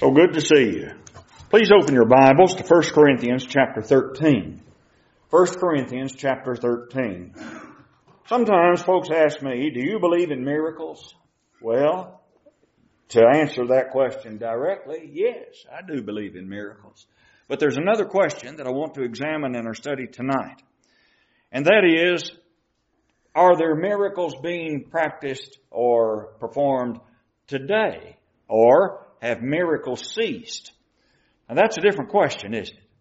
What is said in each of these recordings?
So good to see you. Please open your Bibles to 1 Corinthians chapter 13. 1 Corinthians chapter 13. Sometimes folks ask me, do you believe in miracles? Well, to answer that question directly, yes, I do believe in miracles. But there's another question that I want to examine in our study tonight. And that is, are there miracles being practiced or performed today? Or have miracles ceased? Now that's a different question, isn't it?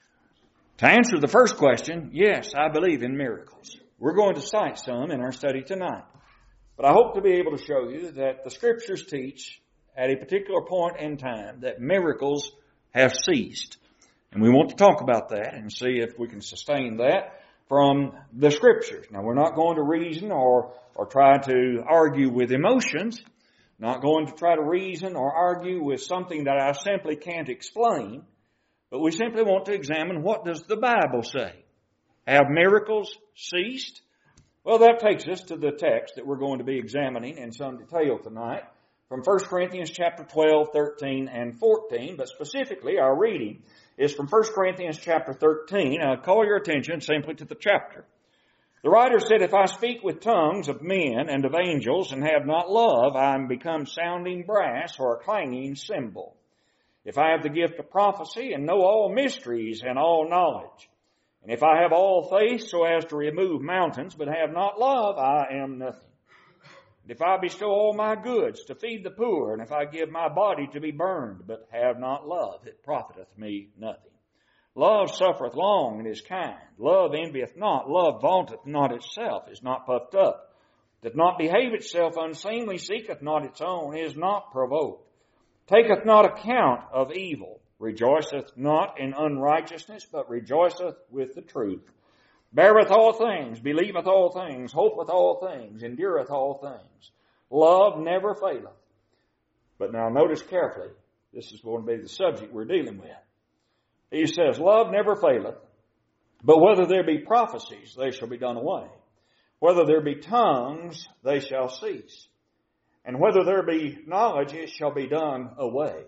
To answer the first question, yes, I believe in miracles. We're going to cite some in our study tonight. But I hope to be able to show you that the Scriptures teach at a particular point in time that miracles have ceased. And we want to talk about that and see if we can sustain that from the Scriptures. Now we're not going to reason or try to argue with emotions. Not going to try to reason or argue with something that I simply can't explain, but we simply want to examine, what does the Bible say? Have miracles ceased? Well, that takes us to the text that we're going to be examining in some detail tonight from 1 Corinthians chapter 12, 13, and 14, but specifically our reading is from 1 Corinthians chapter 13. I'll call your attention simply to the chapter. The writer said, if I speak with tongues of men and of angels and have not love, I am become sounding brass or a clanging cymbal. If I have the gift of prophecy and know all mysteries and all knowledge, and if I have all faith so as to remove mountains, but have not love, I am nothing. And if I bestow all my goods to feed the poor, and if I give my body to be burned, but have not love, it profiteth me nothing. Love suffereth long and is kind. Love envieth not. Love vaunteth not itself, is not puffed up, doth not behave itself unseemly, seeketh not its own, is not provoked, taketh not account of evil, rejoiceth not in unrighteousness, but rejoiceth with the truth, beareth all things, believeth all things, hopeth all things, endureth all things. Love never faileth. But now notice carefully, this is going to be the subject we're dealing with. He says, love never faileth, but whether there be prophecies, they shall be done away. Whether there be tongues, they shall cease. And whether there be knowledge, it shall be done away.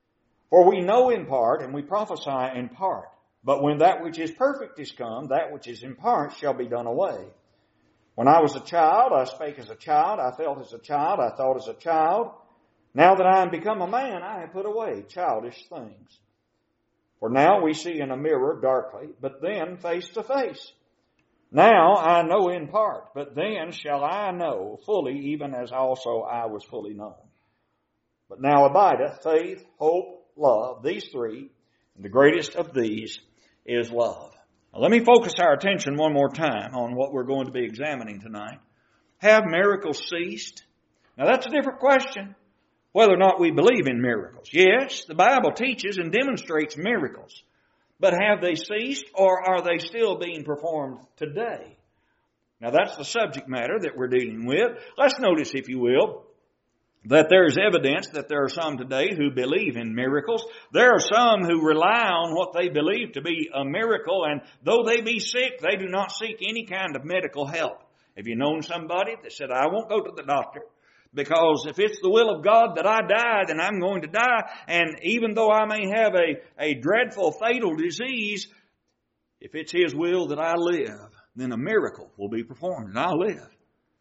For we know in part, and we prophesy in part. But when that which is perfect is come, that which is in part shall be done away. When I was a child, I spake as a child, I felt as a child, I thought as a child. Now that I am become a man, I have put away childish things. For now we see in a mirror darkly, but then face to face. Now I know in part, but then shall I know fully, even as also I was fully known. But now abideth faith, hope, love, these three, and the greatest of these is love. Now let me focus our attention one more time on what we're going to be examining tonight. Have miracles ceased? Now that's a different question. Whether or not we believe in miracles. Yes, the Bible teaches and demonstrates miracles. But have they ceased, or are they still being performed today? Now that's the subject matter that we're dealing with. Let's notice, if you will, that there is evidence that there are some today who believe in miracles. There are some who rely on what they believe to be a miracle, and though they be sick, they do not seek any kind of medical help. Have you known somebody that said, I won't go to the doctor? Because if it's the will of God that I die, then I'm going to die. And even though I may have a dreadful, fatal disease, if it's His will that I live, then a miracle will be performed and I'll live.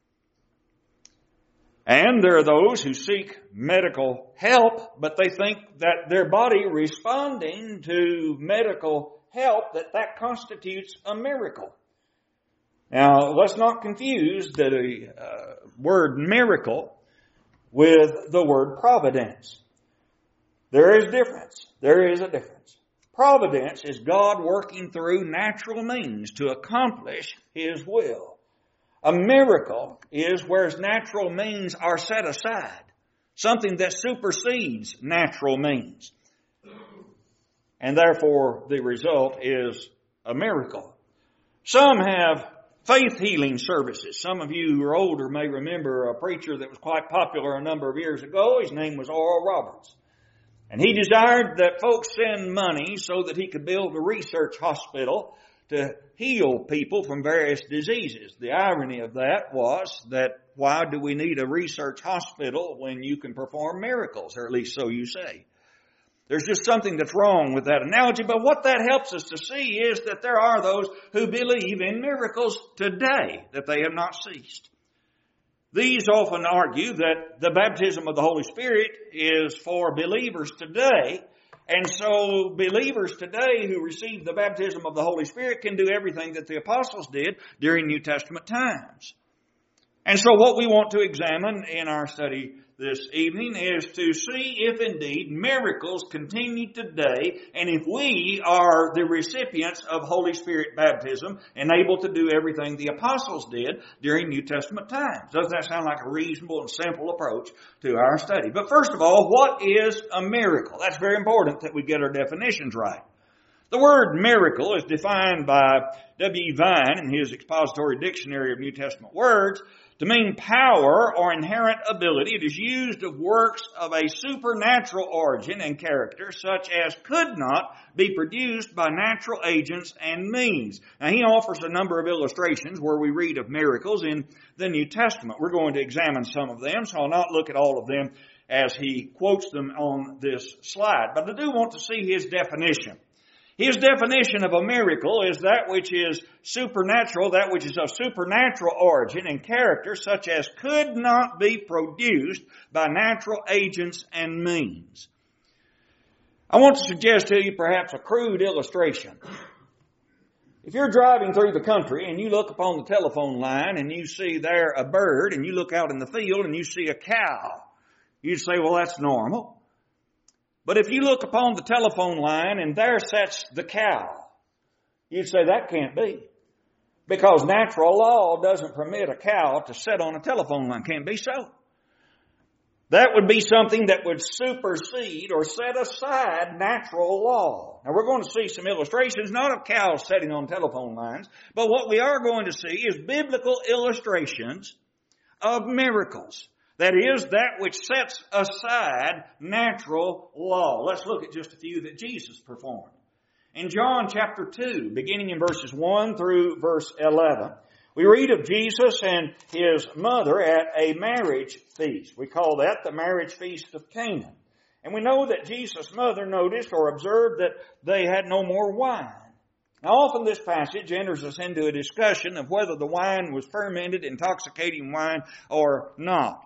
And there are those who seek medical help, but they think that their body responding to medical help, that constitutes a miracle. Now, let's not confuse the word miracle with the word providence. There is difference. There is a difference. Providence is God working through natural means to accomplish His will. A miracle is where natural means are set aside. Something that supersedes natural means. And therefore, the result is a miracle. Some have faith healing services. Some of you who are older may remember a preacher that was quite popular a number of years ago. His name was Oral Roberts. And he desired that folks send money so that he could build a research hospital to heal people from various diseases. The irony of that was that why do we need a research hospital when you can perform miracles, or at least so you say? There's just something that's wrong with that analogy. But what that helps us to see is that there are those who believe in miracles today, that they have not ceased. These often argue that the baptism of the Holy Spirit is for believers today. And so believers today who receive the baptism of the Holy Spirit can do everything that the apostles did during New Testament times. And so what we want to examine in our study this evening is to see if indeed miracles continue today and if we are the recipients of Holy Spirit baptism and able to do everything the apostles did during New Testament times. Doesn't that sound like a reasonable and simple approach to our study? But first of all, what is a miracle? That's very important that we get our definitions right. The word miracle is defined by W. Vine in his Expository Dictionary of New Testament Words to mean power or inherent ability. It is used of works of a supernatural origin and character such as could not be produced by natural agents and means. Now he offers a number of illustrations where we read of miracles in the New Testament. We're going to examine some of them, so I'll not look at all of them as he quotes them on this slide. But I do want to see his definition. His definition of a miracle is that which is supernatural, that which is of supernatural origin and character, such as could not be produced by natural agents and means. I want to suggest to you perhaps a crude illustration. If you're driving through the country and you look upon the telephone line and you see there a bird and you look out in the field and you see a cow, you'd say, well, that's normal. But if you look upon the telephone line and there sits the cow, you'd say that can't be. Because natural law doesn't permit a cow to sit on a telephone line. Can't be so. That would be something that would supersede or set aside natural law. Now we're going to see some illustrations, not of cows sitting on telephone lines, but what we are going to see is biblical illustrations of miracles. That is, that which sets aside natural law. Let's look at just a few that Jesus performed. In John chapter 2, beginning in verses 1 through verse 11, we read of Jesus and his mother at a marriage feast. We call that the marriage feast of Cana. And we know that Jesus' mother noticed or observed that they had no more wine. Now often this passage enters us into a discussion of whether the wine was fermented, intoxicating wine or not.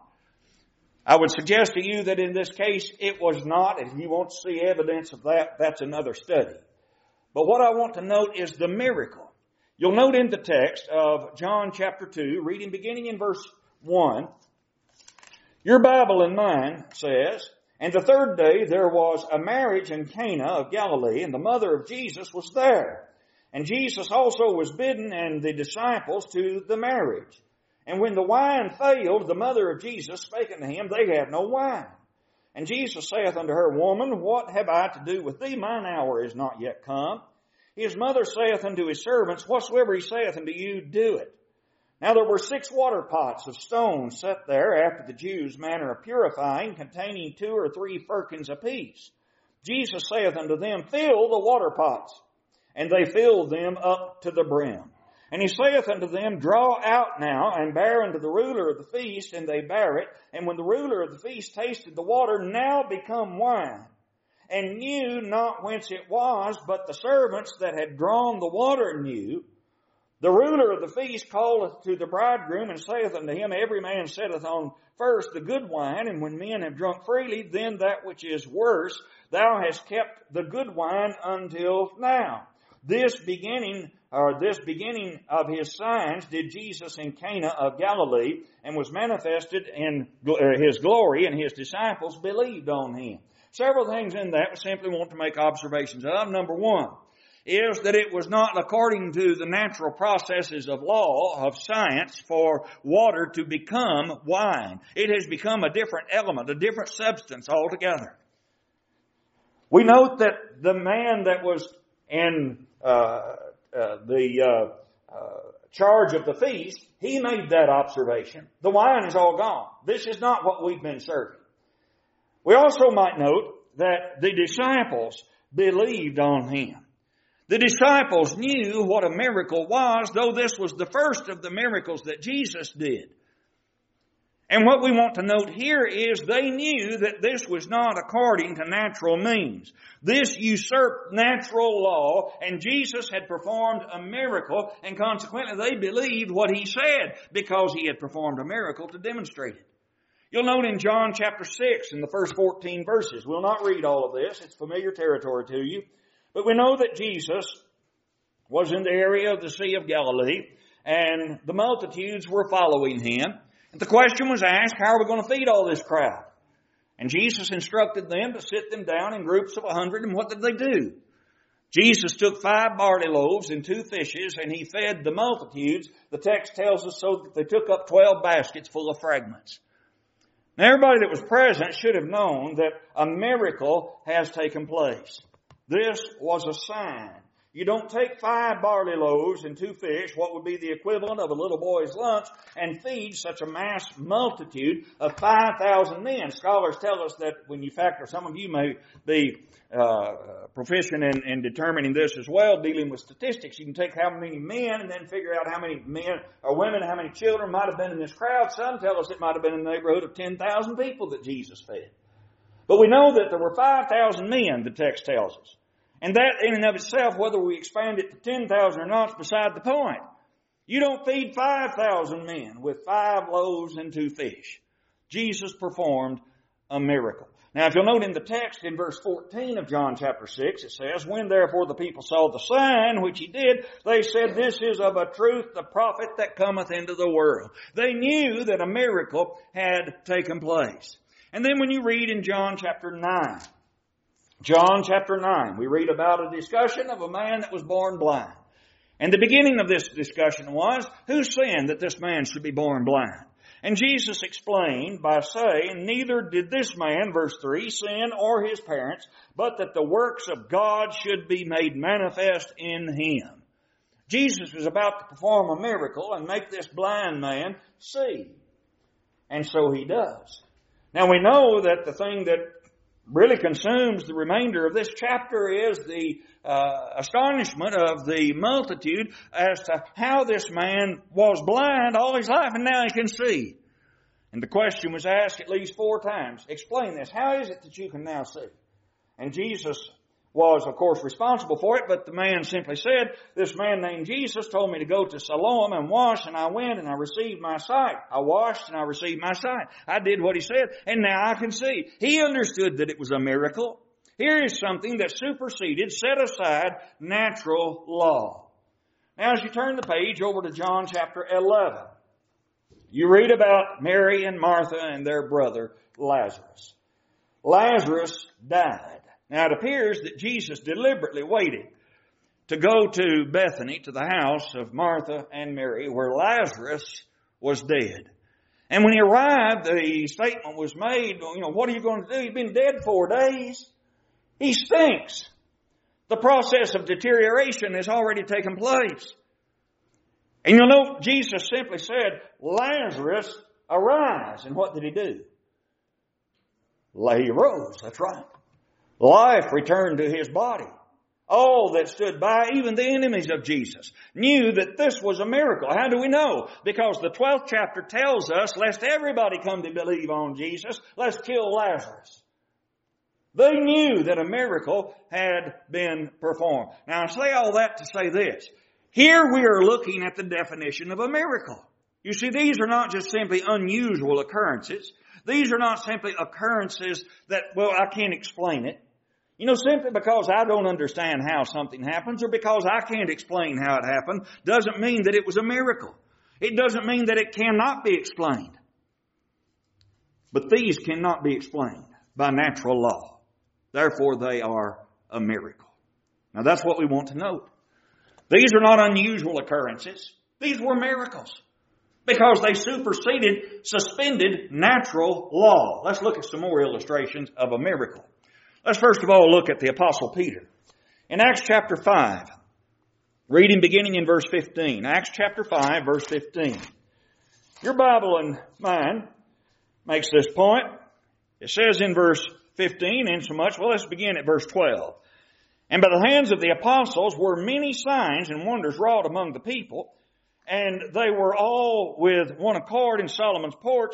I would suggest to you that in this case it was not, and if you want to see evidence of that, that's another study. But what I want to note is the miracle. You'll note in the text of John chapter 2, reading beginning in verse 1, your Bible and mine says, and the third day there was a marriage in Cana of Galilee, and the mother of Jesus was there. And Jesus also was bidden and the disciples to the marriage. And when the wine failed, the mother of Jesus spake unto him, they have no wine. And Jesus saith unto her, Woman, what have I to do with thee? Mine hour is not yet come. His mother saith unto his servants, Whatsoever he saith unto you, do it. Now there were 6 water pots of stone set there after the Jews' manner of purifying, containing 2 or 3 firkins apiece. Jesus saith unto them, Fill the water pots. And they filled them up to the brim. And he saith unto them, Draw out now, and bear unto the ruler of the feast, and they bare it. And when the ruler of the feast tasted the water, now become wine, and knew not whence it was, but the servants that had drawn the water knew. The ruler of the feast calleth to the bridegroom, and saith unto him, Every man setteth on first the good wine, and when men have drunk freely, then that which is worse, thou hast kept the good wine until now. This beginning of his signs did Jesus in Cana of Galilee, and was manifested in his glory, and his disciples believed on him. Several things in that we simply want to make observations of. Number one is that it was not according to the natural processes of law, of science, for water to become wine. It has become a different element, a different substance altogether. We note that the man that was in charge of the feast, he made that observation. The wine is all gone. This is not what we've been serving. We also might note that the disciples believed on him. The disciples knew what a miracle was, though this was the first of the miracles that Jesus did. And what we want to note here is they knew that this was not according to natural means. This usurped natural law, and Jesus had performed a miracle, and consequently they believed what He said because He had performed a miracle to demonstrate it. You'll note in John chapter 6 in the first 14 verses, we'll not read all of this, it's familiar territory to you, but we know that Jesus was in the area of the Sea of Galilee, and the multitudes were following Him. And the question was asked, how are we going to feed all this crowd? And Jesus instructed them to sit them down in groups of 100, and what did they do? Jesus took 5 barley loaves and 2 fishes, and He fed the multitudes. The text tells us so that they took up 12 baskets full of fragments. Now everybody that was present should have known that a miracle has taken place. This was a sign. You don't take 5 barley loaves and 2 fish, what would be the equivalent of a little boy's lunch, and feed such a mass multitude of 5,000 men. Scholars tell us that when you factor, some of you may be proficient in determining this as well, dealing with statistics. You can take how many men and then figure out how many men or women, how many children might have been in this crowd. Some tell us it might have been in the neighborhood of 10,000 people that Jesus fed. But we know that there were 5,000 men, the text tells us. And that in and of itself, whether we expand it to 10,000 or not, is beside the point. You don't feed 5,000 men with 5 loaves and 2 fish. Jesus performed a miracle. Now, if you'll note in the text in verse 14 of John chapter 6, it says, "When therefore the people saw the sign which He did, they said, This is of a truth the prophet that cometh into the world." They knew that a miracle had taken place. And then when you read in John chapter 9, we read about a discussion of a man that was born blind. And the beginning of this discussion was, who sinned that this man should be born blind? And Jesus explained by saying, neither did this man, verse 3, sin or his parents, but that the works of God should be made manifest in him. Jesus was about to perform a miracle and make this blind man see. And so He does. Now we know that the thing that really consumes the remainder of this chapter is the astonishment of the multitude as to how this man was blind all his life and now he can see. And the question was asked at least 4 times. Explain this. How is it that you can now see? And Jesus was, of course, responsible for it, but the man simply said, this man named Jesus told me to go to Siloam and wash, and I went and I received my sight. I washed and I received my sight. I did what he said, and now I can see. He understood that it was a miracle. Here is something that superseded, set aside natural law. Now, as you turn the page over to John chapter 11, you read about Mary and Martha and their brother Lazarus. Lazarus died. Now, it appears that Jesus deliberately waited to go to Bethany, to the house of Martha and Mary, where Lazarus was dead. And when he arrived, the statement was made, what are you going to do? He's been dead 4 days. He stinks. The process of deterioration has already taken place. And you'll note Jesus simply said, Lazarus, arise. And what did He do? He arose. That's right. Life returned to his body. All that stood by, even the enemies of Jesus, knew that this was a miracle. How do we know? Because the 12th chapter tells us, lest everybody come to believe on Jesus, let's kill Lazarus. They knew that a miracle had been performed. Now I say all that to say this. Here we are looking at the definition of a miracle. You see, these are not just simply unusual occurrences. These are not simply occurrences that, I can't explain it. Simply because I don't understand how something happens or because I can't explain how it happened doesn't mean that it was a miracle. It doesn't mean that it cannot be explained. But these cannot be explained by natural law. Therefore, they are a miracle. Now, that's what we want to note. These are not unusual occurrences. These were miracles because they suspended natural law. Let's look at some more illustrations of a miracle. Let's first of all look at the Apostle Peter. In Acts chapter 5, reading beginning in verse 15. Acts chapter 5, verse 15. Your Bible and mine makes this point. It says in verse 15, insomuch, let's begin at verse 12. And by the hands of the apostles were many signs and wonders wrought among the people, and they were all with one accord in Solomon's porch.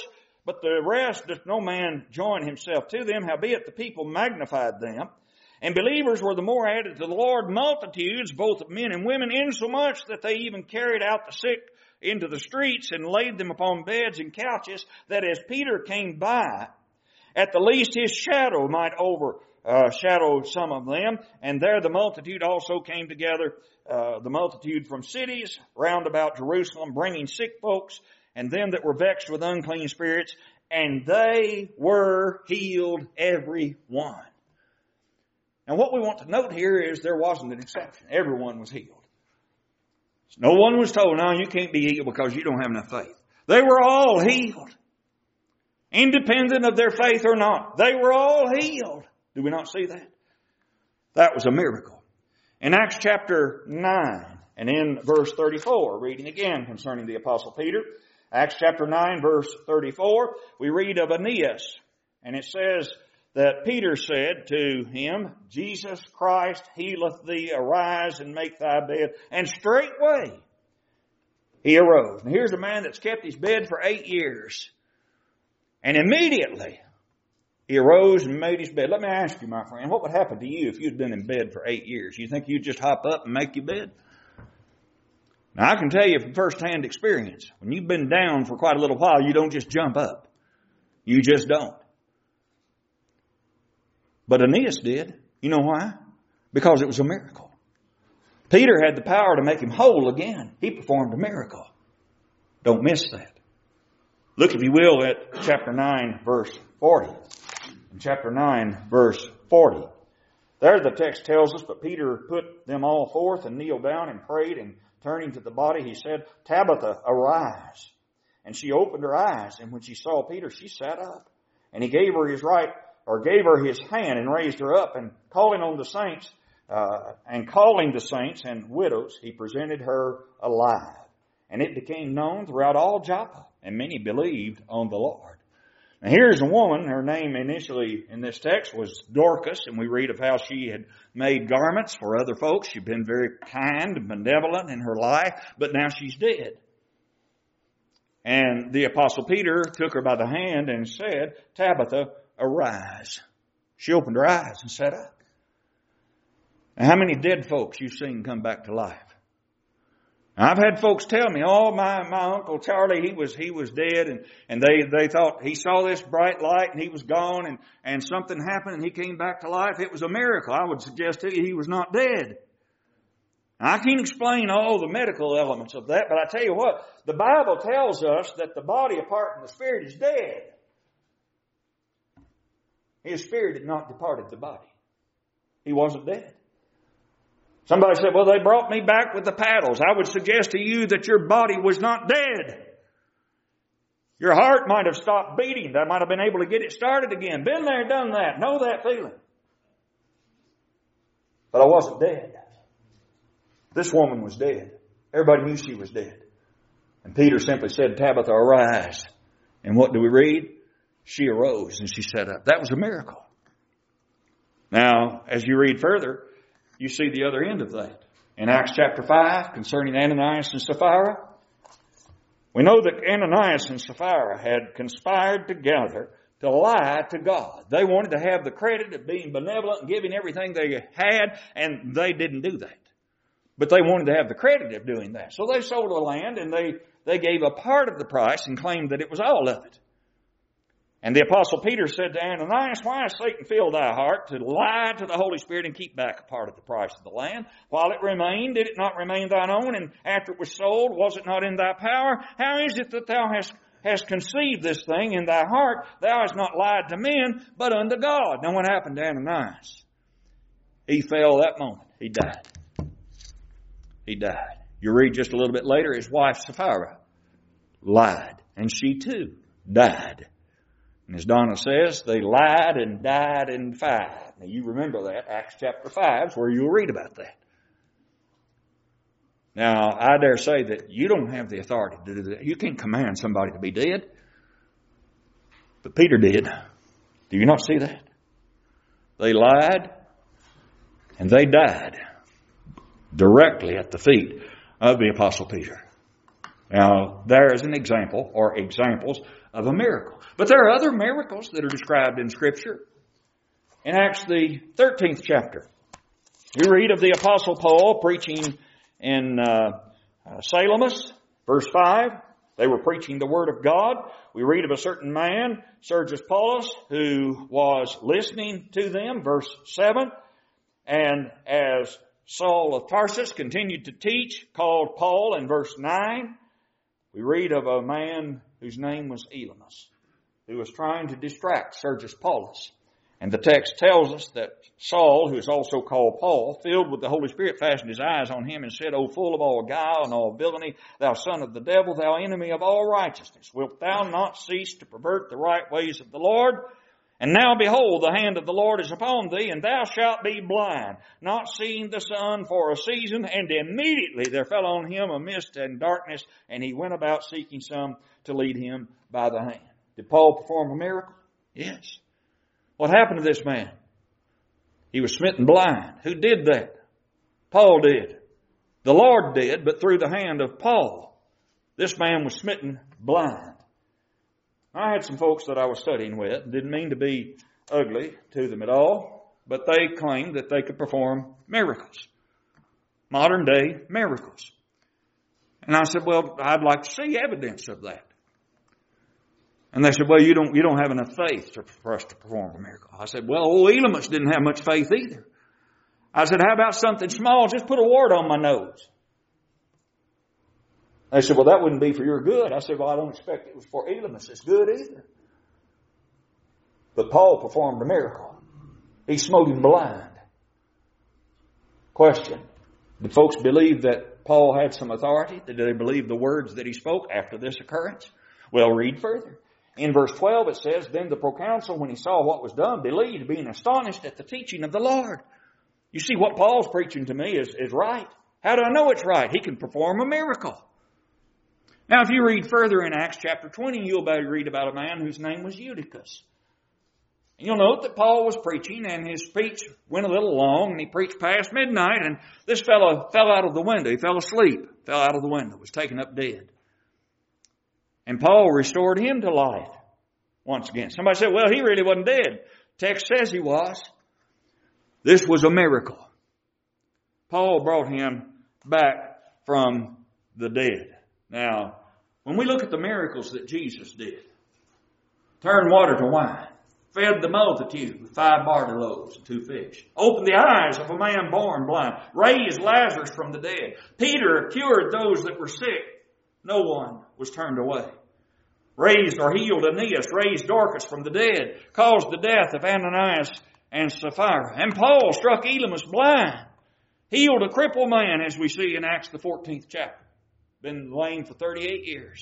but the rest doth no man join himself to them. Howbeit the people magnified them. And believers were the more added to the Lord, multitudes, both of men and women, insomuch that they even carried out the sick into the streets and laid them upon beds and couches, that as Peter came by, at the least his shadow might overshadow some of them. And there the multitude also came together, the multitude from cities round about Jerusalem, bringing sick folks and them that were vexed with unclean spirits, and they were healed every one. Now what we want to note here is there wasn't an exception. Everyone was healed. No one was told, no, you can't be healed because you don't have enough faith. They were all healed. Independent of their faith or not. They were all healed. Do we not see that? That was a miracle. In Acts chapter 9 and in verse 34, reading again concerning the Apostle Peter, Acts chapter 9 verse 34, we read of Aeneas, and it says that Peter said to him, Jesus Christ healeth thee, arise and make thy bed. And straightway he arose. And here's a man that's kept his bed for 8 years. And immediately he arose and made his bed. Let me ask you, my friend, what would happen to you if you'd been in bed for 8 years? You think you'd just hop up and make your bed? Now I can tell you from first-hand experience, when you've been down for quite a little while, you don't just jump up. You just don't. But Aeneas did. You know why? Because it was a miracle. Peter had the power to make him whole again. He performed a miracle. Don't miss that. Look, if you will, at chapter 9, verse 40. In chapter 9, verse 40. There the text tells us, but Peter put them all forth and kneeled down and prayed, and turning to the body, he said, Tabitha, arise. And she opened her eyes, and when she saw Peter, she sat up. And he gave her his hand and raised her up, and calling the saints and widows, he presented her alive. And it became known throughout all Joppa, and many believed on the Lord. Now here's a woman, her name initially in this text was Dorcas, and we read of how she had made garments for other folks. She'd been very kind and benevolent in her life, but now she's dead. And the Apostle Peter took her by the hand and said, Tabitha, arise. She opened her eyes and sat up. Now, how many dead folks you've seen come back to life? Now, I've had folks tell me, oh, my Uncle Charlie, he was dead, and they thought he saw this bright light and he was gone, and something happened and he came back to life. It was a miracle. I would suggest to you he was not dead. Now, I can't explain all the medical elements of that, but I tell you what, the Bible tells us that the body apart from the spirit is dead. His spirit had not departed the body. He wasn't dead. Somebody said, well, they brought me back with the paddles. I would suggest to you that your body was not dead. Your heart might have stopped beating. That might have been able to get it started again. Been there, done that. Know that feeling. But I wasn't dead. This woman was dead. Everybody knew she was dead. And Peter simply said, Tabitha, arise. And what do we read? She arose and she sat up. That was a miracle. Now, as you read further, you see the other end of that. In Acts chapter 5, concerning Ananias and Sapphira, we know that Ananias and Sapphira had conspired together to lie to God. They wanted to have the credit of being benevolent and giving everything they had, and they didn't do that. But they wanted to have the credit of doing that. So they sold the land, and they gave a part of the price and claimed that it was all of it. And the Apostle Peter said to Ananias, why has Satan filled thy heart to lie to the Holy Spirit and keep back a part of the price of the land? While it remained, did it not remain thine own? And after it was sold, was it not in thy power? How is it that thou hast conceived this thing in thy heart? Thou hast not lied to men, but unto God. Now what happened to Ananias? He fell that moment. He died. He died. You read just a little bit later, his wife Sapphira lied, and she too died. And as Donna says, they lied and died in fire. Now you remember that. Acts chapter 5 is where you'll read about that. Now, I dare say that you don't have the authority to do that. You can't command somebody to be dead. But Peter did. Do you not see that? They lied and they died directly at the feet of the Apostle Peter. Now, there is an example or examples of a miracle. But there are other miracles that are described in Scripture. In Acts the 13th chapter, we read of the Apostle Paul preaching in Salamis, verse 5. They were preaching the Word of God. We read of a certain man, Sergius Paulus, who was listening to them, verse 7. And as Saul of Tarsus continued to teach, called Paul in verse 9, we read of a man whose name was Elymas, who was trying to distract Sergius Paulus. And the text tells us that Saul, who is also called Paul, filled with the Holy Spirit, fastened his eyes on him and said, O full of all guile and all villainy, thou son of the devil, thou enemy of all righteousness, wilt thou not cease to pervert the right ways of the Lord? And now behold, the hand of the Lord is upon thee, and thou shalt be blind, not seeing the sun for a season. And immediately there fell on him a mist and darkness, and he went about seeking some to lead him by the hand. Did Paul perform a miracle? Yes. What happened to this man? He was smitten blind. Who did that? Paul did. The Lord did, but through the hand of Paul. This man was smitten blind. I had some folks that I was studying with. Didn't mean to be ugly to them at all, but they claimed that they could perform miracles. Modern day miracles. And I said, well, I'd like to see evidence of that. And they said, well, you don't have enough faith for us to perform a miracle. I said, well, old Elymas didn't have much faith either. I said, how about something small? Just put a wart on my nose. They said, well, that wouldn't be for your good. I said, well, I don't expect it was for Elymas' good either. But Paul performed a miracle. He smote him blind. Question. Did folks believe that Paul had some authority? Did they believe the words that he spoke after this occurrence? Well, read further. In verse 12 it says, Then the proconsul, when he saw what was done, believed, being astonished at the teaching of the Lord. You see, what Paul's preaching to me is right. How do I know it's right? He can perform a miracle. Now, if you read further in Acts chapter 20, you'll be able to read about a man whose name was Eutychus. And you'll note that Paul was preaching, and his speech went a little long, and he preached past midnight, and this fellow fell out of the window. He fell asleep, fell out of the window, was taken up dead. And Paul restored him to life once again. Somebody said, well, he really wasn't dead. Text says he was. This was a miracle. Paul brought him back from the dead. Now, when we look at the miracles that Jesus did, turned water to wine, fed the multitude with 5 barley loaves and 2 fish, opened the eyes of a man born blind, raised Lazarus from the dead. Peter cured those that were sick. No one was turned away. Raised or healed Aeneas, raised Dorcas from the dead, caused the death of Ananias and Sapphira. And Paul struck Elymas blind, healed a crippled man, as we see in Acts the 14th chapter. Been lame for 38 years.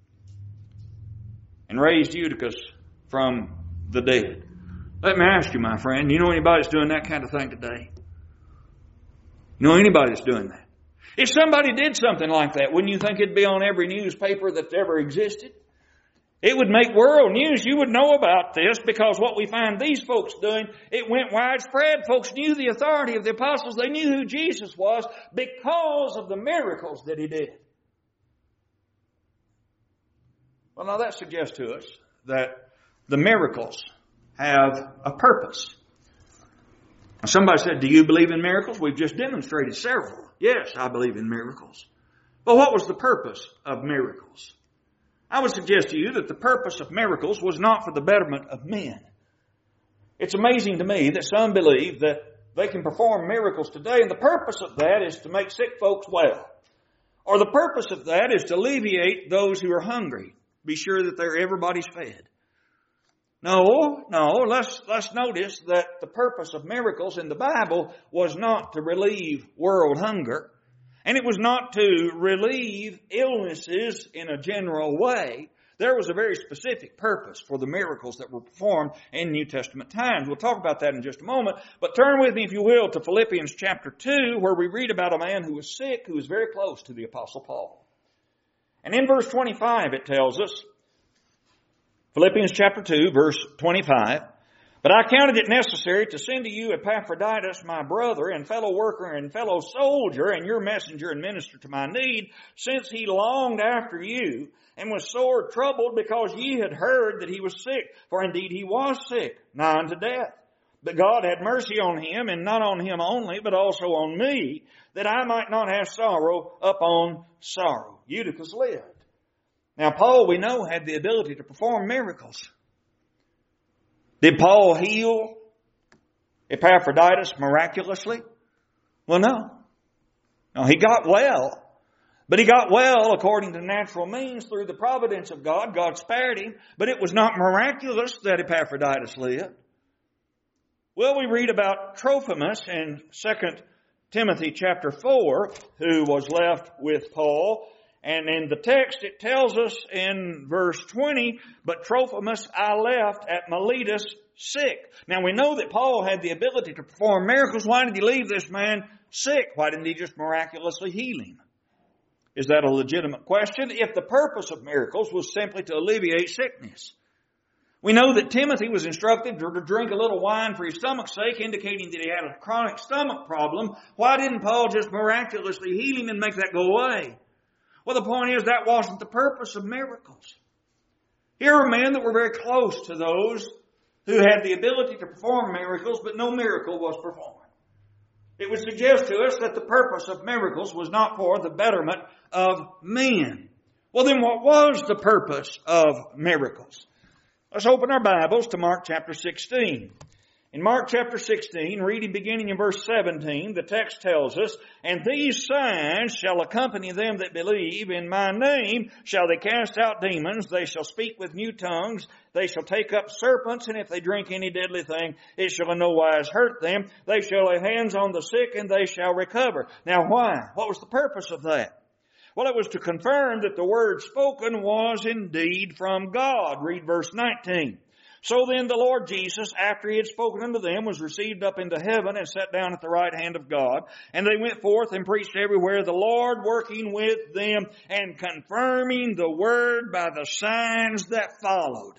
And raised Eutychus from the dead. Let me ask you, my friend, you know anybody that's doing that kind of thing today? You know anybody that's doing that? If somebody did something like that, wouldn't you think it'd be on every newspaper that's ever existed? It would make world news. You would know about this because what we find these folks doing, it went widespread. Folks knew the authority of the apostles. They knew who Jesus was because of the miracles that he did. Well, now that suggests to us that the miracles have a purpose. Now, somebody said, do you believe in miracles? We've just demonstrated several. Yes, I believe in miracles. But what was the purpose of miracles? I would suggest to you that the purpose of miracles was not for the betterment of men. It's amazing to me that some believe that they can perform miracles today, and the purpose of that is to make sick folks well. Or the purpose of that is to alleviate those who are hungry. Be sure that everybody's fed. No, let's notice that the purpose of miracles in the Bible was not to relieve world hunger, and it was not to relieve illnesses in a general way. There was a very specific purpose for the miracles that were performed in New Testament times. We'll talk about that in just a moment, but turn with me, if you will, to Philippians chapter 2, where we read about a man who was sick, who was very close to the Apostle Paul. And in verse 25 it tells us, Philippians chapter 2, verse 25, But I counted it necessary to send to you Epaphroditus, my brother and fellow worker and fellow soldier, and your messenger and minister to my need, since he longed after you, and was sore troubled because ye had heard that he was sick. For indeed he was sick, nigh unto death. But God had mercy on him, and not on him only, but also on me, that I might not have sorrow upon sorrow. Eutychus lived. Now Paul, we know, had the ability to perform miracles. Did Paul heal Epaphroditus miraculously? Well, no. No, he got well. But he got well according to natural means through the providence of God. God spared him. But it was not miraculous that Epaphroditus lived. Well, we read about Trophimus in 2 Timothy chapter 4, who was left with Paul. And in the text it tells us in verse 20, but Trophimus I left at Miletus sick. Now we know that Paul had the ability to perform miracles. Why did he leave this man sick? Why didn't he just miraculously heal him? Is that a legitimate question? If the purpose of miracles was simply to alleviate sickness. We know that Timothy was instructed to drink a little wine for his stomach's sake, indicating that he had a chronic stomach problem. Why didn't Paul just miraculously heal him and make that go away? Well, the point is that wasn't the purpose of miracles. Here are men that were very close to those who had the ability to perform miracles, but no miracle was performed. It would suggest to us that the purpose of miracles was not for the betterment of men. Well, then what was the purpose of miracles? Let's open our Bibles to Mark chapter 16. In Mark chapter 16, reading beginning in verse 17, the text tells us, and these signs shall accompany them that believe. In my name shall they cast out demons. They shall speak with new tongues. They shall take up serpents, and if they drink any deadly thing, it shall in no wise hurt them. They shall lay hands on the sick, and they shall recover. Now why? What was the purpose of that? Well, it was to confirm that the word spoken was indeed from God. Read verse 19. So then the Lord Jesus, after he had spoken unto them, was received up into heaven and sat down at the right hand of God. And they went forth and preached everywhere, the Lord working with them and confirming the word by the signs that followed.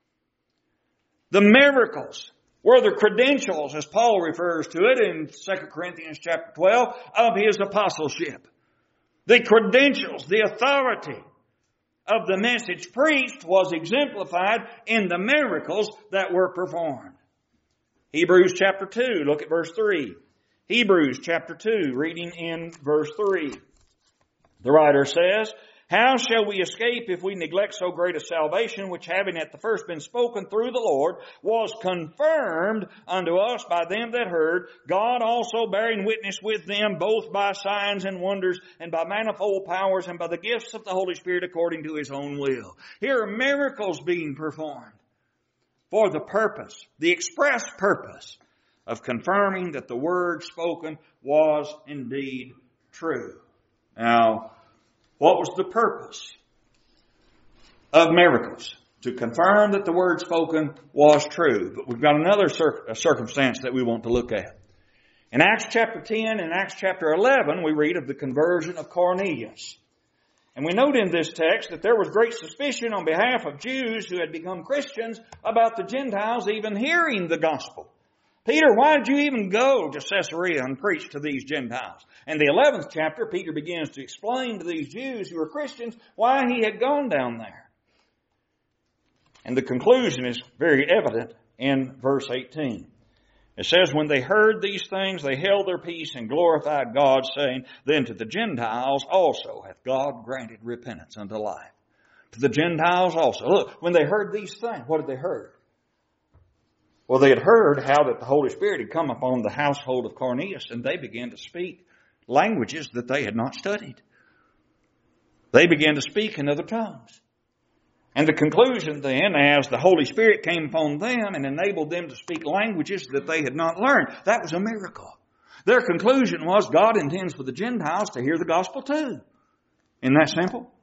The miracles were the credentials, as Paul refers to it in 2 Corinthians chapter 12, of his apostleship. The credentials, the authority of the message preached was exemplified in the miracles that were performed. Hebrews chapter 2, look at verse 3. Hebrews chapter 2, reading in verse 3. The writer says, how shall we escape if we neglect so great a salvation, which having at the first been spoken through the Lord, was confirmed unto us by them that heard, God also bearing witness with them, both by signs and wonders, and by manifold powers, and by the gifts of the Holy Spirit according to his own will. Here are miracles being performed for the purpose, the express purpose, of confirming that the word spoken was indeed true. Now, what was the purpose of miracles? To confirm that the word spoken was true. But we've got another circumstance that we want to look at. In Acts chapter 10 and Acts chapter 11, we read of the conversion of Cornelius. And we note in this text that there was great suspicion on behalf of Jews who had become Christians about the Gentiles even hearing the gospel. Peter, why did you even go to Caesarea and preach to these Gentiles? In the 11th chapter, Peter begins to explain to these Jews who were Christians why he had gone down there. And the conclusion is very evident in verse 18. It says, when they heard these things, they held their peace and glorified God, saying, then to the Gentiles also hath God granted repentance unto life. To the Gentiles also. Look, when they heard these things, what had they heard? Well, they had heard how that the Holy Spirit had come upon the household of Cornelius, and they began to speak languages that they had not studied. They began to speak in other tongues. And the conclusion then, as the Holy Spirit came upon them and enabled them to speak languages that they had not learned, that was a miracle. Their conclusion was God intends for the Gentiles to hear the gospel too. Isn't that simple?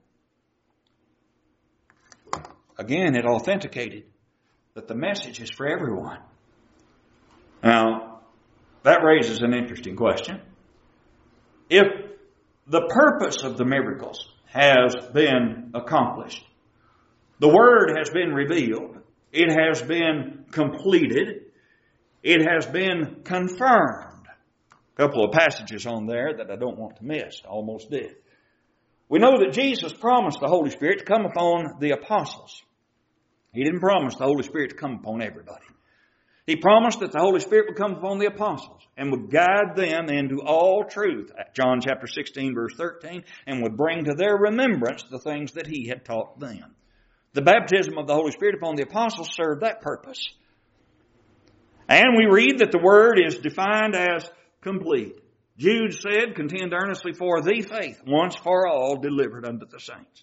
Again, it authenticated that the message is for everyone. Now, that raises an interesting question. If the purpose of the miracles has been accomplished, the word has been revealed, it has been completed, It has been confirmed. A couple of passages on there that I don't want to miss. I almost did. We know that Jesus promised the Holy Spirit to come upon the apostles. He didn't promise the Holy Spirit to come upon everybody. He promised that the Holy Spirit would come upon the apostles and would guide them into all truth, John chapter 16, verse 13, and would bring to their remembrance the things that He had taught them. The baptism of the Holy Spirit upon the apostles served that purpose. And we read that the word is defined as complete. Jude said, contend earnestly for the faith, once for all delivered unto the saints.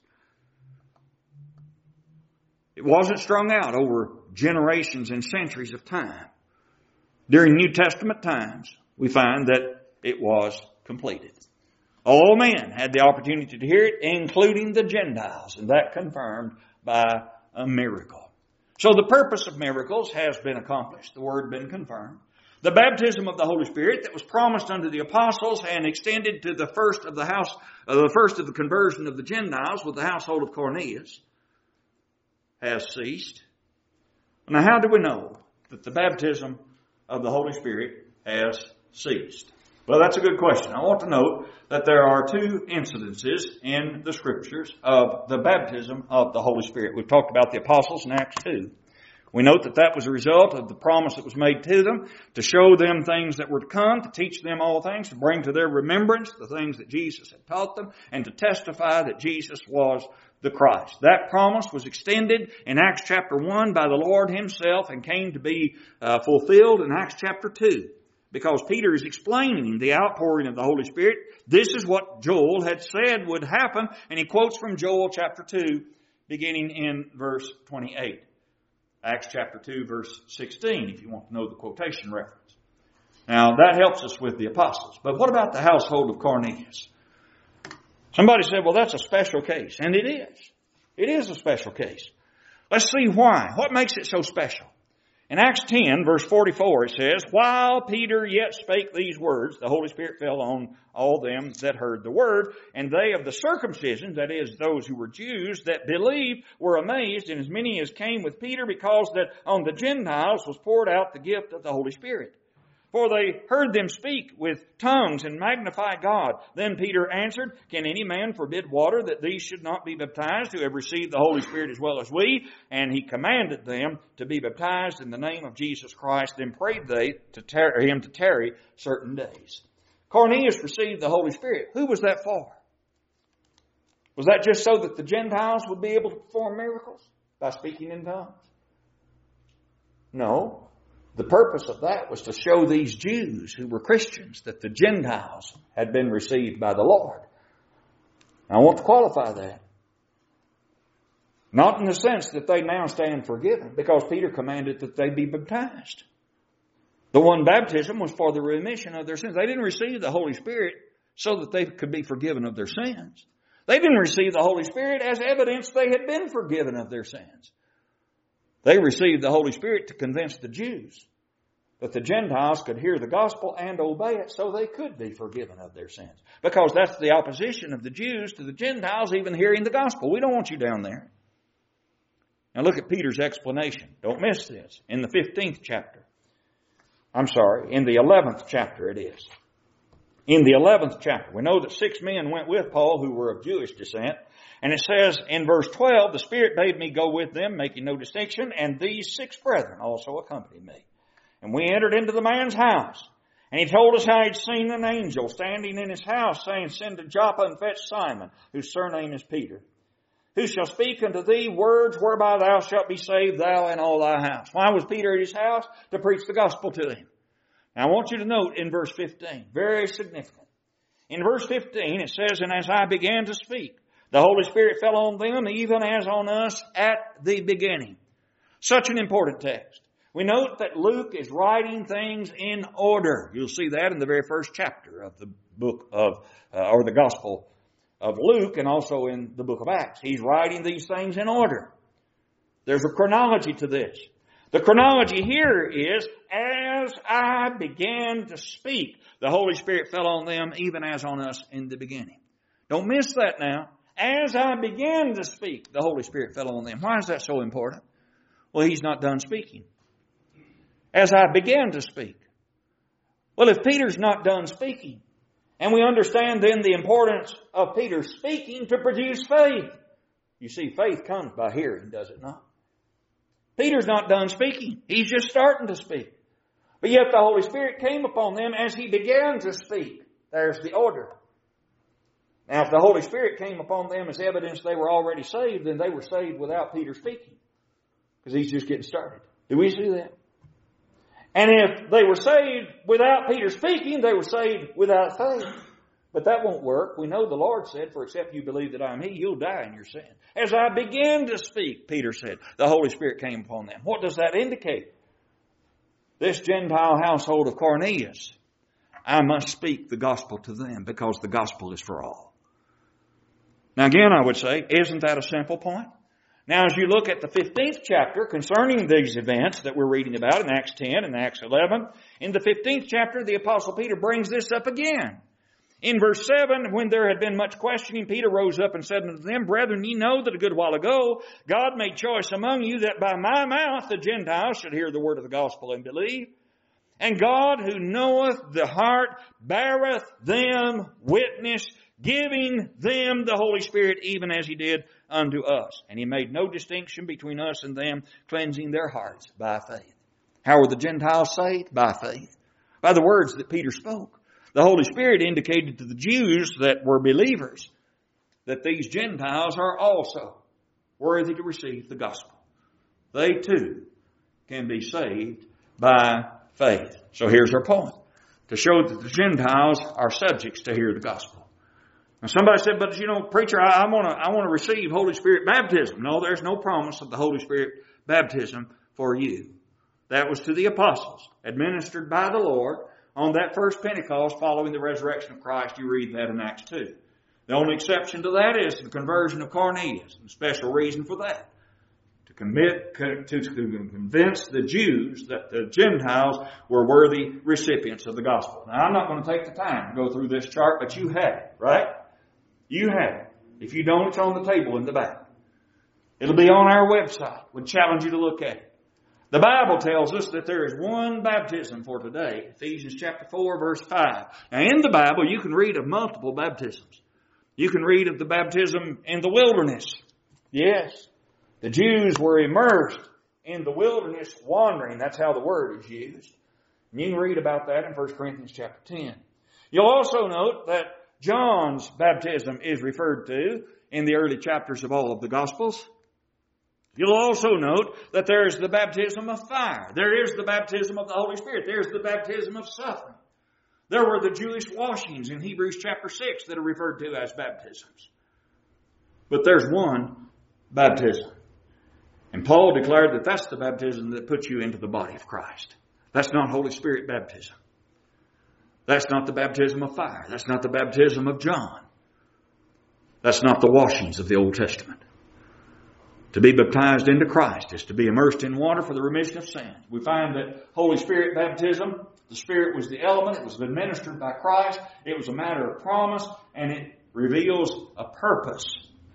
It wasn't strung out over generations and centuries of time. During New Testament times, we find that it was completed. All men had the opportunity to hear it, including the Gentiles, and that confirmed by a miracle. So the purpose of miracles has been accomplished. The word been confirmed. The baptism of the Holy Spirit that was promised unto the apostles and extended to the first of the conversion of the Gentiles with the household of Cornelius has ceased. Now, how do we know that the baptism of the Holy Spirit has ceased? Well, that's a good question. I want to note that there are two incidences in the Scriptures of the baptism of the Holy Spirit. We've talked about the apostles in Acts 2. We note that that was a result of the promise that was made to them to show them things that were to come, to teach them all things, to bring to their remembrance the things that Jesus had taught them, and to testify that Jesus was the Christ. That promise was extended in Acts chapter 1 by the Lord Himself and came to be fulfilled in Acts chapter 2. Because Peter is explaining the outpouring of the Holy Spirit. This is what Joel had said would happen, and he quotes from Joel chapter 2, beginning in verse 28. Acts chapter 2, verse 16, if you want to know the quotation reference. Now, that helps us with the apostles. But what about the household of Cornelius? Somebody said, well, that's a special case. And it is. It is a special case. Let's see why. What makes it so special? In Acts 10, verse 44, it says, while Peter yet spake these words, the Holy Spirit fell on all them that heard the word, and they of the circumcision, that is, those who were Jews, that believed, were amazed, and as many as came with Peter, because that on the Gentiles was poured out the gift of the Holy Spirit. For they heard them speak with tongues and magnify God. Then Peter answered, can any man forbid water that these should not be baptized who have received the Holy Spirit as well as we? And he commanded them to be baptized in the name of Jesus Christ. Then prayed they him to tarry certain days. Cornelius received the Holy Spirit. Who was that for? Was that just so that the Gentiles would be able to perform miracles by speaking in tongues? No. The purpose of that was to show these Jews who were Christians that the Gentiles had been received by the Lord. I want to qualify that. Not in the sense that they now stand forgiven, because Peter commanded that they be baptized. The one baptism was for the remission of their sins. They didn't receive the Holy Spirit so that they could be forgiven of their sins. They didn't receive the Holy Spirit as evidence they had been forgiven of their sins. They received the Holy Spirit to convince the Jews that the Gentiles could hear the gospel and obey it so they could be forgiven of their sins. Because that's the opposition of the Jews to the Gentiles even hearing the gospel. We don't want you down there. Now look at Peter's explanation. Don't miss this. In the 15th chapter. In the 11th chapter it is. In the 11th chapter, we know that 6 men went with Paul who were of Jewish descent. And it says in verse 12, the Spirit bade me go with them, making no distinction, and these 6 brethren also accompanied me. And we entered into the man's house. And he told us how he'd seen an angel standing in his house, saying, send to Joppa and fetch Simon, whose surname is Peter, who shall speak unto thee words whereby thou shalt be saved, thou and all thy house. Why was Peter at his house? To preach the gospel to him. Now I want you to note in verse 15, very significant. In verse 15 it says, and as I began to speak, the Holy Spirit fell on them, even as on us at the beginning. Such an important text. We note that Luke is writing things in order. You'll see that in the very first chapter of the book of, or the Gospel of Luke, and also in the book of Acts. He's writing these things in order. There's a chronology to this. The chronology here is, as I began to speak, the Holy Spirit fell on them, even as on us in the beginning. Don't miss that now. As I began to speak, the Holy Spirit fell on them. Why is that so important? Well, He's not done speaking. as I began to speak. Well, if Peter's not done speaking, and we understand then the importance of Peter speaking to produce faith. You see, faith comes by hearing, does it not? Peter's not done speaking. He's just starting to speak. But yet the Holy Spirit came upon them as he began to speak. There's the order. Now, if the Holy Spirit came upon them as evidence they were already saved, then they were saved without Peter speaking. Because he's just getting started. Do we see that? And if they were saved without Peter speaking, they were saved without faith. But that won't work. We know the Lord said, for except you believe that I am He, you'll die in your sin. As I began to speak, Peter said, the Holy Spirit came upon them. What does that indicate? This Gentile household of Cornelius, I must speak the gospel to them because the gospel is for all. Now again, I would say, isn't that a simple point? Now, as you look at the 15th chapter concerning these events that we're reading about in Acts 10 and Acts 11, in the 15th chapter, the Apostle Peter brings this up again. In verse 7, when there had been much questioning, Peter rose up and said unto them, Brethren, ye know that a good while ago God made choice among you that by my mouth the Gentiles should hear the word of the gospel and believe. And God, who knoweth the heart, beareth them witness, giving them the Holy Spirit, even as He did unto us. And He made no distinction between us and them, cleansing their hearts by faith. How were the Gentiles saved? By faith. By the words that Peter spoke. The Holy Spirit indicated to the Jews that were believers that these Gentiles are also worthy to receive the gospel. They too can be saved by faith. So here's our point. To show that the Gentiles are subjects to hear the gospel. Now somebody said, but preacher, I want to receive Holy Spirit baptism. No, there's no promise of the Holy Spirit baptism for you. That was to the apostles, administered by the Lord on that first Pentecost following the resurrection of Christ. You read that in Acts 2. The only exception to that is the conversion of Cornelius. And a special reason for that. To convince the Jews that the Gentiles were worthy recipients of the gospel. Now, I'm not going to take the time to go through this chart, but you have it, right? You have it. If you don't, it's on the table in the back. It'll be on our website. We'd challenge you to look at it. The Bible tells us that there is one baptism for today. Ephesians chapter 4, verse 5. Now, in the Bible, you can read of multiple baptisms. You can read of the baptism in the wilderness. Yes. The Jews were immersed in the wilderness wandering. That's how the word is used. And you can read about that in 1 Corinthians chapter 10. You'll also note that John's baptism is referred to in the early chapters of all of the Gospels. You'll also note that there is the baptism of fire. There is the baptism of the Holy Spirit. There's the baptism of suffering. There were the Jewish washings in Hebrews chapter 6 that are referred to as baptisms. But there's one baptism. And Paul declared that that's the baptism that puts you into the body of Christ. That's not Holy Spirit baptism. That's not the baptism of fire. That's not the baptism of John. That's not the washings of the Old Testament. To be baptized into Christ is to be immersed in water for the remission of sins. We find that Holy Spirit baptism, the Spirit was the element. It was administered by Christ. It was a matter of promise, and it reveals a purpose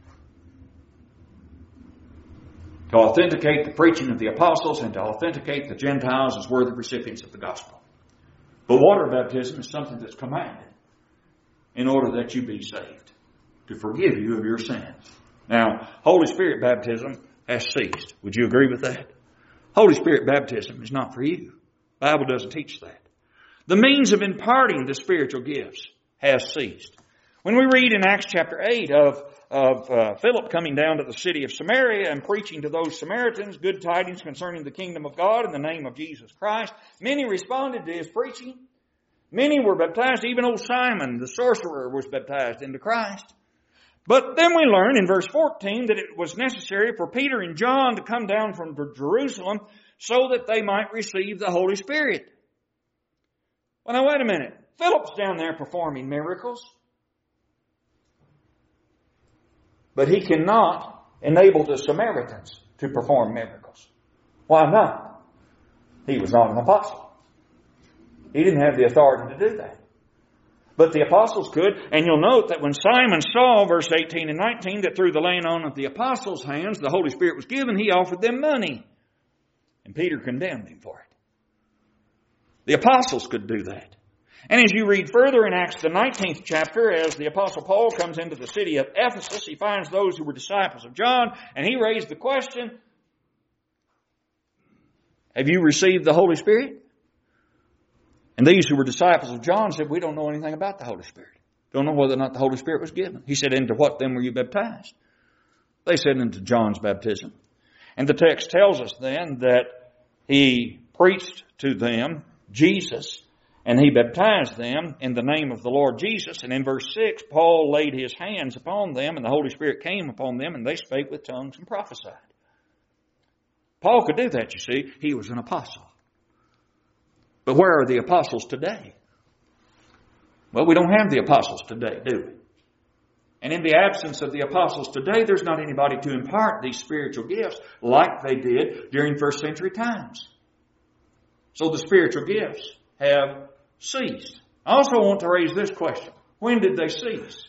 to authenticate the preaching of the apostles and to authenticate the Gentiles as worthy recipients of the gospel. But water baptism is something that's commanded in order that you be saved, to forgive you of your sins. Now, Holy Spirit baptism has ceased. Would you agree with that? Holy Spirit baptism is not for you. The Bible doesn't teach that. The means of imparting the spiritual gifts has ceased. When we read in Acts chapter 8 of Philip coming down to the city of Samaria and preaching to those Samaritans good tidings concerning the kingdom of God in the name of Jesus Christ, many responded to his preaching. Many were baptized. Even old Simon, the sorcerer, was baptized into Christ. But then we learn in verse 14 that it was necessary for Peter and John to come down from Jerusalem so that they might receive the Holy Spirit. Well, now wait a minute. Philip's down there performing miracles. But he cannot enable the Samaritans to perform miracles. Why not? He was not an apostle. He didn't have the authority to do that. But the apostles could, and you'll note that when Simon saw, verse 18 and 19, that through the laying on of the apostles' hands the Holy Spirit was given, he offered them money. And Peter condemned him for it. The apostles could do that. And as you read further in Acts the 19th chapter, as the Apostle Paul comes into the city of Ephesus, he finds those who were disciples of John, and he raised the question, have you received the Holy Spirit? And these who were disciples of John said, we don't know anything about the Holy Spirit. Don't know whether or not the Holy Spirit was given. He said, into what then were you baptized? They said, into John's baptism. And the text tells us then that he preached to them Jesus, and he baptized them in the name of the Lord Jesus. And in verse 6, Paul laid his hands upon them, and the Holy Spirit came upon them, and they spake with tongues and prophesied. Paul could do that, you see. He was an apostle. But where are the apostles today? Well, we don't have the apostles today, do we? And in the absence of the apostles today, there's not anybody to impart these spiritual gifts like they did during first century times. So the spiritual gifts have ceased. I also want to raise this question. When did they cease?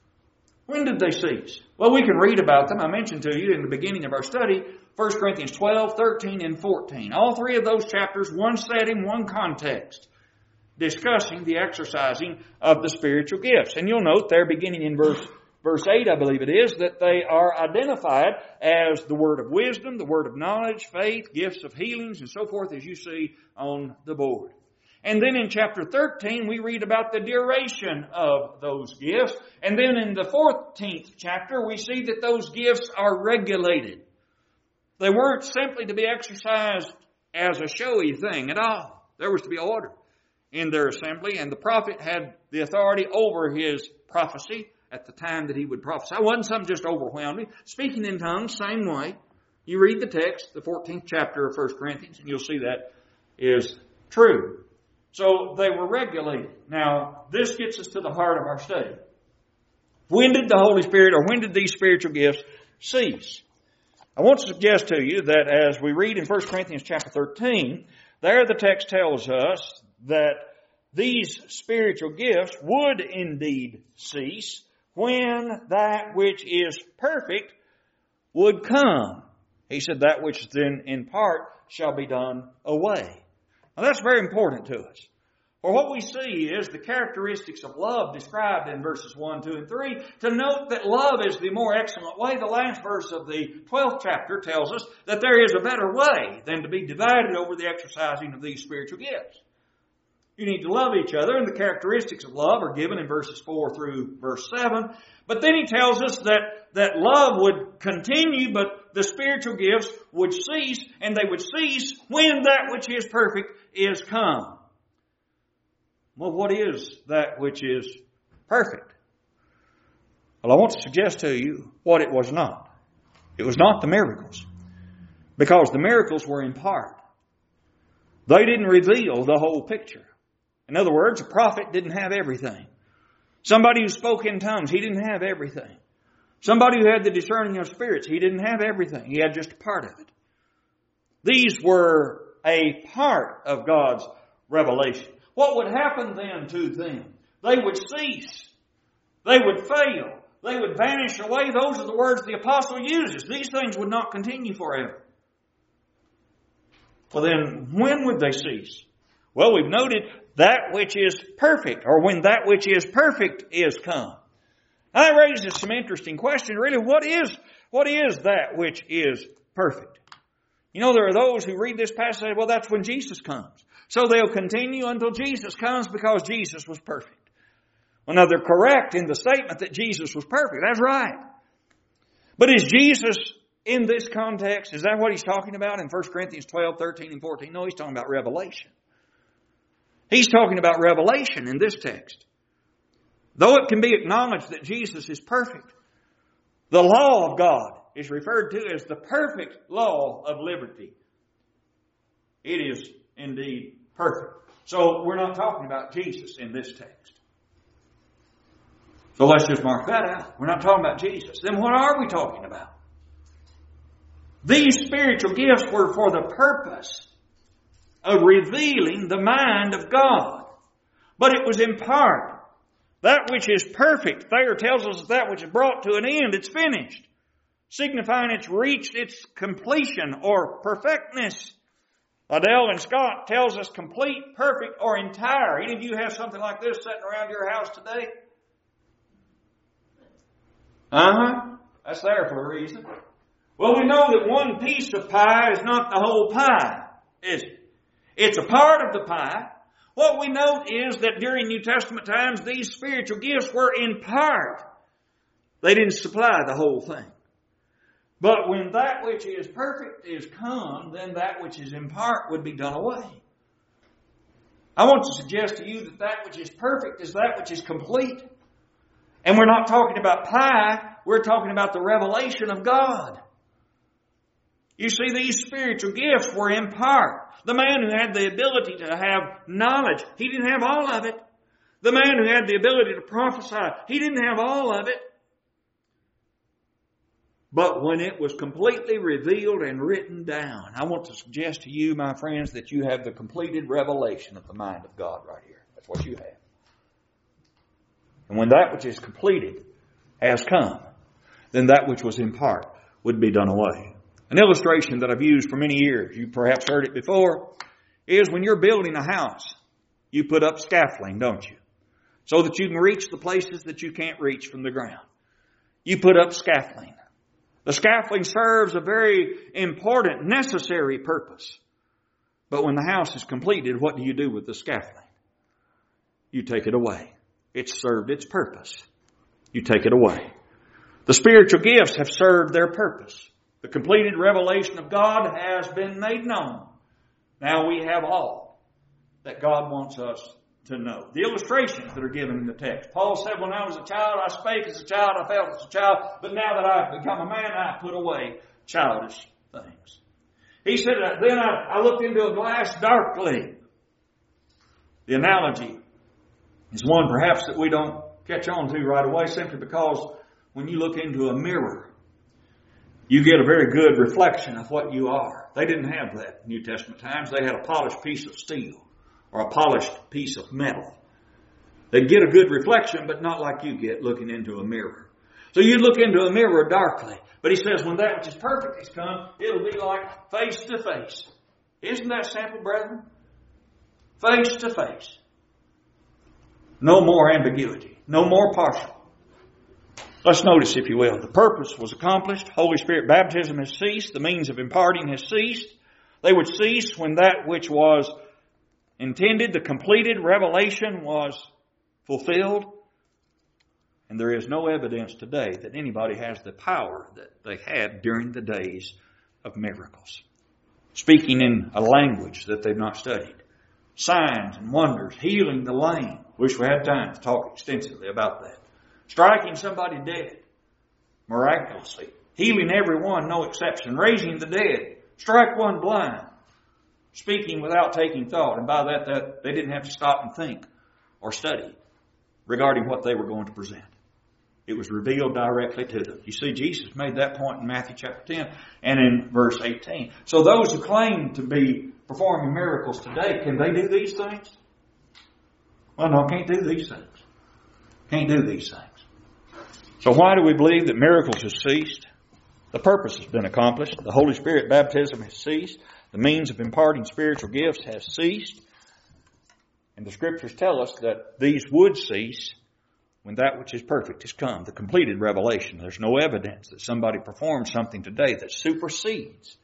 When did they cease? Well, we can read about them. I mentioned to you in the beginning of our study, 1 Corinthians 12, 13, and 14. All three of those chapters, one setting, one context, discussing the exercising of the spiritual gifts. And you'll note there, beginning in verse 8, I believe it is, that they are identified as the word of wisdom, the word of knowledge, faith, gifts of healings, and so forth, as you see on the board. And then in chapter 13, we read about the duration of those gifts. And then in the 14th chapter, we see that those gifts are regulated. They weren't simply to be exercised as a showy thing at all. There was to be order in their assembly, and the prophet had the authority over his prophecy at the time that he would prophesy. It wasn't something just overwhelming. Speaking in tongues, same way. You read the text, the 14th chapter of 1 Corinthians, and you'll see that is true. So they were regulated. Now, this gets us to the heart of our study. When did the Holy Spirit, or when did these spiritual gifts cease? I want to suggest to you that as we read in 1 Corinthians chapter 13, there the text tells us that these spiritual gifts would indeed cease when that which is perfect would come. He said that which then in part shall be done away. Now that's very important to us. For what we see is the characteristics of love described in verses 1, 2, and 3. To note that love is the more excellent way, the last verse of the 12th chapter tells us that there is a better way than to be divided over the exercising of these spiritual gifts. You need to love each other, and the characteristics of love are given in verses 4 through verse 7. But then he tells us that love would continue, but the spiritual gifts would cease, and they would cease when that which is perfect is come. Well, what is that which is perfect? Well, I want to suggest to you what it was not. It was not the miracles, because the miracles were in part. They didn't reveal the whole picture. In other words, a prophet didn't have everything. Somebody who spoke in tongues, he didn't have everything. Somebody who had the discerning of spirits, he didn't have everything. He had just a part of it. These were a part of God's revelation. What would happen then to them? They would cease. They would fail. They would vanish away. Those are the words the apostle uses. These things would not continue forever. Well then, when would they cease? Well, we've noted that which is perfect, or when that which is perfect is come. Now, that raises some interesting questions. Really, what is that which is perfect? You know, there are those who read this passage and say, well, that's when Jesus comes. So they'll continue until Jesus comes because Jesus was perfect. Well, now they're correct in the statement that Jesus was perfect. That's right. But is Jesus in this context, is that what he's talking about in 1 Corinthians 12, 13, and 14? No, he's talking about revelation. He's talking about revelation in this text. Though it can be acknowledged that Jesus is perfect, the law of God is referred to as the perfect law of liberty. It is indeed perfect. So we're not talking about Jesus in this text. So let's just mark that out. We're not talking about Jesus. Then what are we talking about? These spiritual gifts were for the purpose of revealing the mind of God. But it was in part. That which is perfect, Thayer tells us that which is brought to an end, it's finished, signifying it's reached its completion or perfectness. Liddell and Scott tells us complete, perfect, or entire. Any of you have something like this sitting around your house today? That's there for a reason. Well, we know that one piece of pie is not the whole pie, is it? It's a part of the pie. What we note is that during New Testament times, these spiritual gifts were in part. They didn't supply the whole thing. But when that which is perfect is come, then that which is in part would be done away. I want to suggest to you that that which is perfect is that which is complete. And we're not talking about pie, we're talking about the revelation of God. You see, these spiritual gifts were in part. The man who had the ability to have knowledge, he didn't have all of it. The man who had the ability to prophesy, he didn't have all of it. But when it was completely revealed and written down, I want to suggest to you, my friends, that you have the completed revelation of the mind of God right here. That's what you have. And when that which is completed has come, then that which was in part would be done away. An illustration that I've used for many years, you perhaps heard it before, is when you're building a house, you put up scaffolding, don't you? So that you can reach the places that you can't reach from the ground. You put up scaffolding. The scaffolding serves a very important, necessary purpose. But when the house is completed, what do you do with the scaffolding? You take it away. It's served its purpose. You take it away. The spiritual gifts have served their purpose. The completed revelation of God has been made known. Now we have all that God wants us to know. The illustrations that are given in the text. Paul said, when I was a child, I spake as a child, I felt as a child, but now that I've become a man, I put away childish things. He said, then I looked into a glass darkly. The analogy is one perhaps that we don't catch on to right away, simply because when you look into a mirror, you get a very good reflection of what you are. They didn't have that in New Testament times. They had a polished piece of steel or a polished piece of metal. They'd get a good reflection, but not like you get looking into a mirror. So you look into a mirror darkly. But he says when that which is perfect has come, it'll be like face to face. Isn't that simple, brethren? Face to face. No more ambiguity. No more partial. Let's notice, if you will, the purpose was accomplished. Holy Spirit baptism has ceased. The means of imparting has ceased. They would cease when that which was intended, the completed revelation, was fulfilled. And there is no evidence today that anybody has the power that they had during the days of miracles. Speaking in a language that they've not studied. Signs and wonders, healing the lame. Wish we had time to talk extensively about that. Striking somebody dead, miraculously. Healing everyone, no exception. Raising the dead. Strike one blind. Speaking without taking thought. And by that they didn't have to stop and think or study regarding what they were going to present. It was revealed directly to them. You see, Jesus made that point in Matthew chapter 10 and in verse 18. So those who claim to be performing miracles today, can they do these things? Well, no, can't do these things. Can't do these things. So why do we believe that miracles have ceased? The purpose has been accomplished. The Holy Spirit baptism has ceased. The means of imparting spiritual gifts has ceased. And the Scriptures tell us that these would cease when that which is perfect has come, the completed revelation. There's no evidence that somebody performed something today that supersedes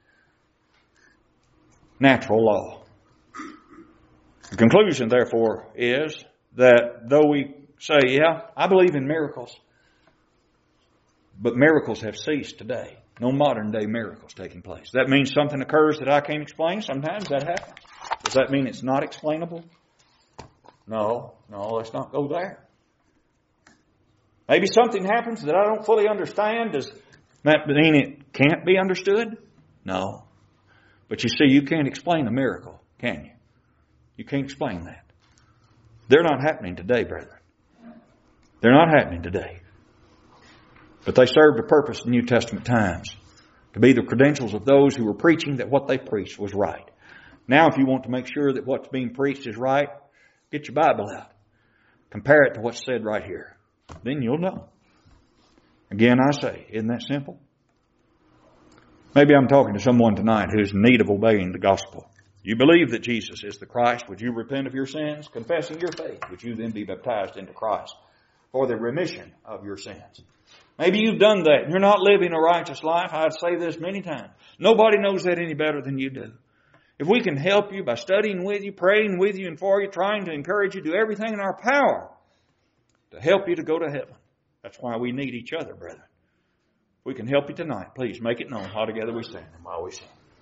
natural law. The conclusion, therefore, is that though we say, yeah, I believe in miracles, but miracles have ceased today. No modern day miracles taking place. That means something occurs that I can't explain. Sometimes that happens. Does that mean it's not explainable? No, let's not go there. Maybe something happens that I don't fully understand. Does that mean it can't be understood? No. But you see, you can't explain a miracle, can you? You can't explain that. They're not happening today, brethren. They're not happening today. But they served a purpose in New Testament times, to be the credentials of those who were preaching that what they preached was right. Now, if you want to make sure that what's being preached is right, get your Bible out. Compare it to what's said right here. Then you'll know. Again, I say, isn't that simple? Maybe I'm talking to someone tonight who's in need of obeying the gospel. You believe that Jesus is the Christ. Would you repent of your sins? Confessing your faith, would you then be baptized into Christ for the remission of your sins? Maybe you've done that and you're not living a righteous life. I'd say this many times. Nobody knows that any better than you do. If we can help you by studying with you, praying with you and for you, trying to encourage you, do everything in our power to help you to go to heaven. That's why we need each other, brethren. If we can help you tonight, please make it known how together we stand and while we sing.